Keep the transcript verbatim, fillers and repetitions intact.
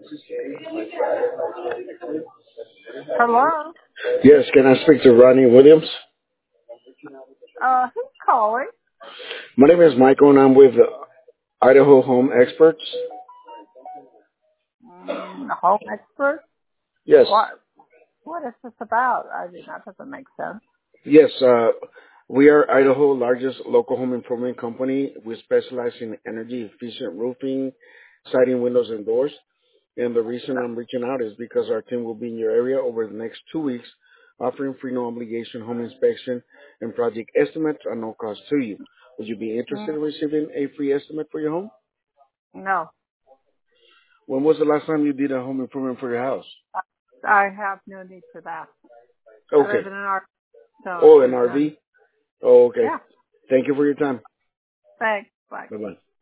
Hello. Yes, can I speak to Ronnie Williams? Uh, who's calling? My name is Michael, and I'm with Idaho Home Experts. Mm, the home expert. Yes, What? What is this about? I mean, that doesn't make sense. yes. Uh, we are Idaho's largest local home improvement company. We specialize in energy efficient roofing, siding, windows, and doors. And the reason I'm reaching out is because our team will be in your area over the next two weeks, offering free no obligation home inspection and project estimates at no cost to you. Would you be interested Mm, in receiving a free estimate for your home? no, When was the last time you did a home improvement for your house? I I have no need for that. I Okay. live in an art, so Oh, an there's no need. R V? Oh, okay. Yeah. Thank you for your time. Thanks. Bye. Bye-bye.